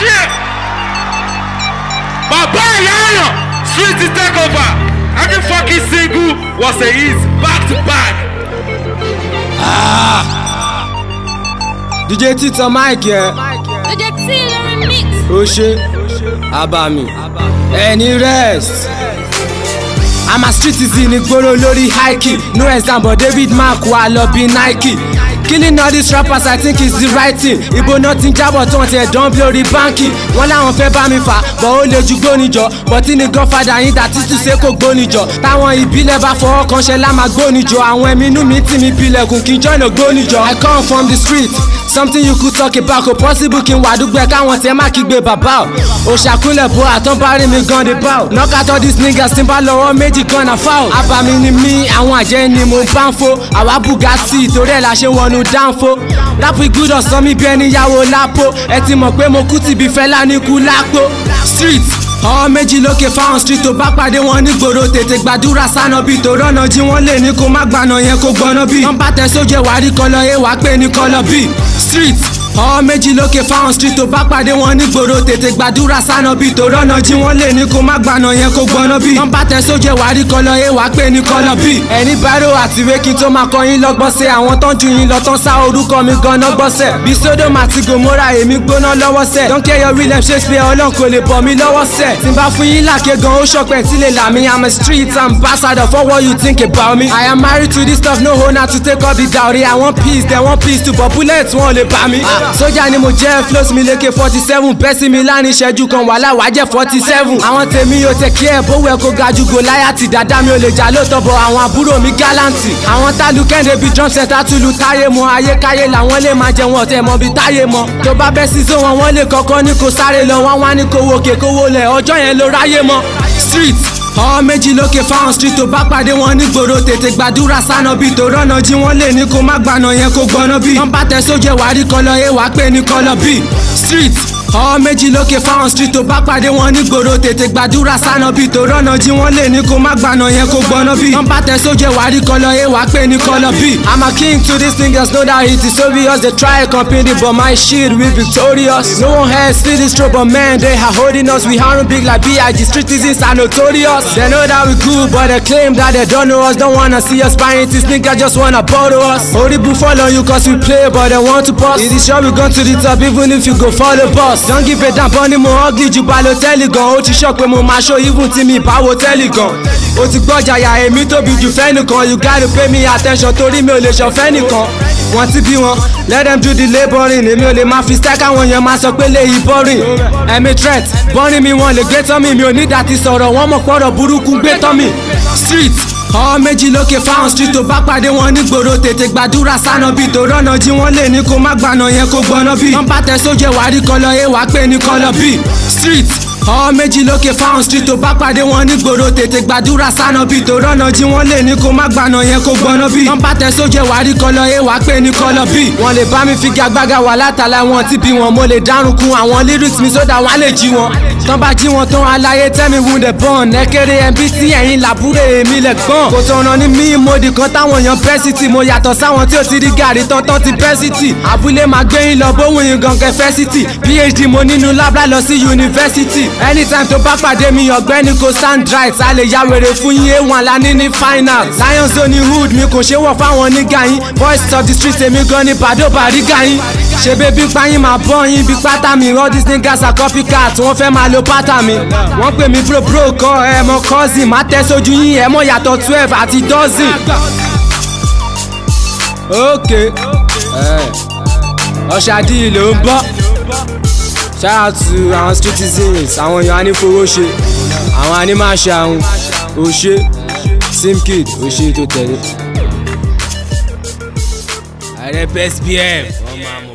shit. Baba Yaya, Street to take over. Every fucking single was a hit, back to back. DJ Tito Mike, yeah. DJ Tito remix. Oshé, Abami, any rest. I'm a street is in Igboro lórí hiking. No exam but David Mark wà lọ bí Nike. Killing all these rappers I think is the right thing. Ibo nothing jábọ̀ tó ń tẹ̀ dán bí orí báńkì. Wọ́n láwọn fẹ́ bá mi fà bọ̀ ó lè ju gbóníjọ. Bọ̀tí ni godfather yín dà títí ṣe kò gbóníjọ. Táwọn ìbílẹ̀ bá fọwọ́ kan ṣe lá máa gbóníjọ. Àwọn ẹ̀mí inú mi tì mí pilẹ̀kùn kí n join ògbóníjọ. I come from the street. Something you could talk about kò possible kí n wà dúgbẹ́ káwọn tẹ má kígbe bàbá o. Òṣàkúnlẹ̀ bo àtọ́nbárí mi gan de bá o. Knock out all these niggas tí n bá lọ́wọ́ méjì kan náà fáwọ̀. Abàmì ni mí àwọn àjẹ́ ni mo bá ń fo. Àwa Bugatti torí ẹ̀ la ṣe wọnú dánfó. Lápò ìgbúdọ̀ sọ mí bí ẹni yàwó lápò. Ẹ ti mọ̀ pé mo kú tìbí Fẹlá ní kú lápò. Street ọwọ́ méjì lókè fáwọn street tó bá pàdé wọn nígboro tètè gbàdúrà sáná bí tó rọ́nà jí wọ́n lè ní kó má gbaná yẹn kó gbọ́ná bí. wọ́n bá tẹ sójú ẹ̀wà rí kọlọ ẹ̀ wá pé ní kọlọ bí. Street ọwọ́ méjì lókè fáwọn street tó bá pàdé wọn nígboro tètè gbàdúrà sáná bí tó rọ́nà jí wọ́n lè ní kó má gbaná yẹn kó gbọ́ná bí. wọ́n bá tẹ sójú ẹ̀wà rí kọlọ ẹ̀ wá pé ní kọlọ bí. ẹni bárò àti wékin tó máa kọ yín lọ́gbọ́sẹ̀ àwọn tó ń ju yín lọ tán sá orúkọ mi gan-an gbọ́sẹ̀. bí Sodom àti Gomorrah èmi gbóná lọ́wọ́ sẹ̀. Don't care your William Shakespeare ọlọ́run kò lè bọ̀ mí lọ́wọ́ sẹ̀. tí n bá fún yín làkè gan ó ṣọpẹ́ tí lè là mí. I'm a street ambassador for what you think about me. I am married to this stuff no owner to take up the dowry. I want peace they want peace to but bullets wọn ò lè bá mi. sójà ni mo jẹ́ flows mi lékè 47 bẹ́ẹ̀ sí mi láàrin ìṣẹ́jú kan wàhálà wá jẹ́ 47. àwọn tèmi yóò tẹ kí ẹ bówó ẹ kó ga ju Gòláyátì dáadáa mi ò lè jà lóòótọ́ bọ̀ àwọn àbúrò mi gálàǹtì. àwọn tálu kẹ́ndé bíi drum set àtúlù táyé mọ ayékáyé làwọn lè máa jẹ wọn ọ̀tẹ̀ mọ bíi táyé mọ. tó bá bẹ́ sí zó wọn wọ́n lè kọ́kọ́ ní kó sáré lọ wọ́n wá ní kó wòkè kó wọlé ọjọ́ yẹn ló ráyé mọ́. Street ọwọ́ méjì lókè fáwọn street tó bá pàdé wọn nígboro tètè gbàdúrà sáná bí tó rọ́nà jí wọ́n lè ní kó má gbaná yẹn kó gbọ́ná bí. wọ́n bá tẹ sójú ẹ̀wà rí kọlọ ẹ̀ wá pé ní kọlọ bí. Street ọwọ́ méjì lókè fáwọn street tó bá pàdé wọn nígboro tètè gbàdúrà sáná bí tó rọ́nà jí wọ́n lè ní kó má gbaná yẹn kó gbọ́ná bí. wọ́n bá tẹ sójú ẹ̀wà rí kọlọ ẹ̀ wá pé ní kọlọ bí. I'm a king to these niggas know that it is obvious they try company but my shit we victorious. No one has see this trouble but man they are holding us. We harm big like B.I.G. street citizens are notorious. They know that we good but they claim that they don't know us. Don't wanna see us buying these niggas just wanna bottle us. Horrible follow you cause we play but they want to pass. It is sure we gone to the top even if you go follow boss. Don't give a damn bunny mo ugly ju Balotelli gan. ó ti sọ pé mo máa show even tí mi bá wo tẹ́lì gan. ó ti gbọ́jà ya èmi tóbi jù fẹ́nìkan. You gotta pay me attention torí mi ò lè ṣọ fẹ́nìkan. wọ́n ti bí wọn let them do the labouring. èmi ò lè máa fi style káwọn yẹn máa sọ pé léyìí boring. ẹ̀mí threat bọ́rin mi wọn lè gbé tán mi. mi ò ní dàtí sọ̀rọ̀ wọ́n mọ̀ pọ̀rọ̀ burúkú gbé tán mi. Street ọwọ́ méjì lókè fáwọn street tó bá pàdé wọn nígboro tètè gbàdúrà sáná bí tó rọ́nà jí wọ́n lè ní kó má gbaná yẹn kó gbọ́ná bí. wọ́n bá tẹ sójú ẹ̀wà rí kọlọ ẹ̀ wá pé ní kọlọ bí. Street ọwọ́ méjì lókè fáwọn street tó bá pàdé wọn nígboro tètè gbàdúrà sáná bí tó rọ́nà jí wọ́n lè ní kó má gbaná yẹn kó gbọ́ná bí. wọ́n bá tẹ sójú ẹ̀wà rí kọlọ ẹ̀ wá pé ní kọlọ bí. wọ́n lè bá mi figagbága wà látàlá wọn tí bí wọn mo lè dárun kun àwọn lyrics mi sódà wọn lè jí wọn. tán bá jí wọn tán aláyé tẹ́mi wúndẹ̀ bọ́ọ̀n ẹ̀kẹ́rẹ́ ẹ̀bí tí ẹ̀yin làbúrò èmi lẹ̀ gbọ́n. kò tọ̀nà ní mí ìmọ̀dì kan táwọn èèyàn pẹ́sìtì mo yàtọ̀ sáwọn tí ò ti rí gàrí tọ́tọ́ ti pẹ́sìtì. abúlé máa gbé yín lọ bóhùn yín gangan fẹ́sìtì. PhD mo nínú lábúrà lọ sí yunifásitì. anytime tó bá pàdé mi ọ̀gbẹ́ni kò stand right. a lè ya wèrè fún yín A1 la ní ní final. Lions zone hood mi kò ṣe wọ̀ fáwọn nígà yín. Boys of the street èmi gan ni pàdó bàrígà yín. ṣe bébí páyín máa bọ́ yín bí pátá mi. all these niggas are copycat wọ́n fẹ́ máa lo pátá mi. wọ́n pè mí bro kọ́ ẹ mọ cousin. má tẹ́ sójú yín ẹ mọ̀ yàtọ̀ 12 àti dozen. ok ọ̀ṣàdì ló ń bọ̀. shout out to àwọn street citizens àwọn èèyàn anífowó ṣe àwọn anímáṣe àwọn òṣè simkid òṣè tó tẹ̀lé. ààrẹ best bm ọmọ àmọ́.